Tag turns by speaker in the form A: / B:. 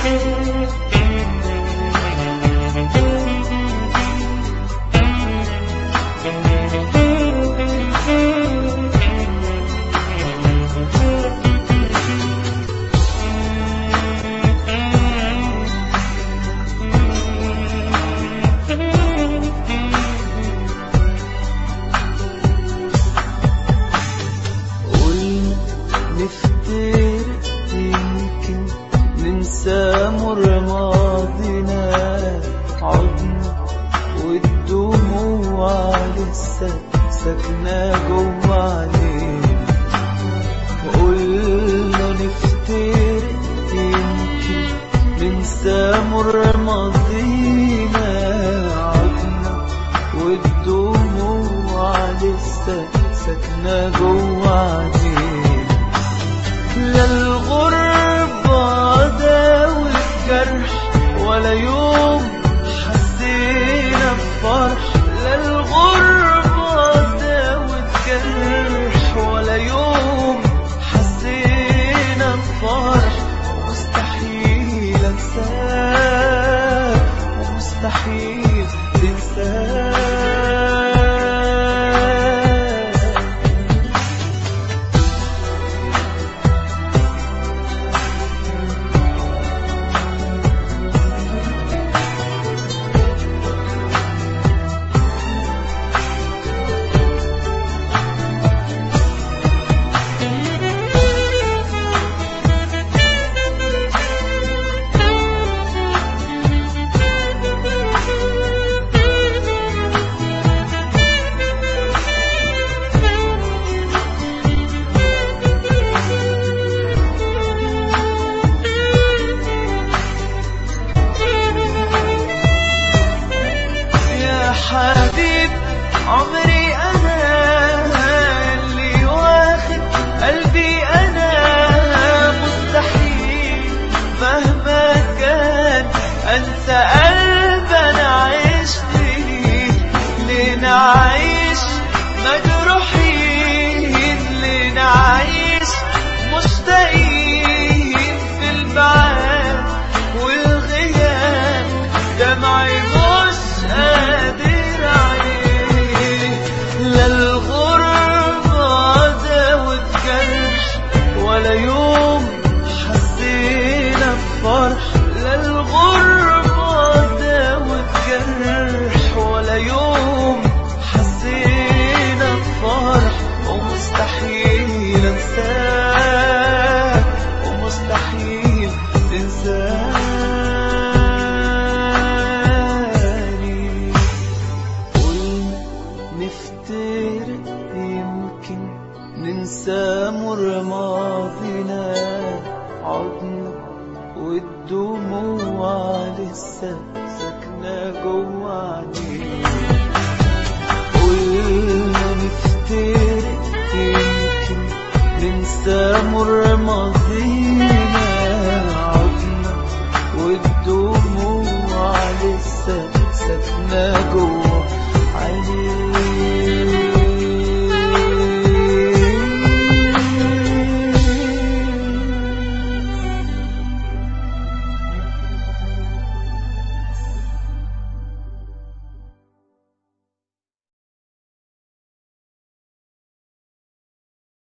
A: مر ماضينا عدنا والدموع لسه ساكنة جوا عينينا. قلنا نفترق يمكن ننسى مر ماضينا عدنا والدموع لسه ساكنة جوا عينينا. لا الغربة داوت جرح ولا يوم حسينا بفرح. لا الغربة داوت جرح ولا يوم حسينا بفرح. مستحيل انساك ومستحيل تنساك. حبيب عمري أنا اللي واخد قلبي أنا. مستحيل مهما كان أنسى قلب أنا عشت ليه نعيش مجروحين. ليه نعيش مشتاقين في البعاد والغياب. دمعي مش قادر عليه. لا الغربة داوت جرح ولا يوم حسينا بفرح. لا الغربة داوت جرح ولا يوم حسينا بفرح. ومستحيل انساك ومستحيل تنساك. نفترق يمكن ننسى مر ماضينا عدنا والدموع لسه ساكنة جوا عينينا. قلنا نفترق يمكن ننسى مر ماضينا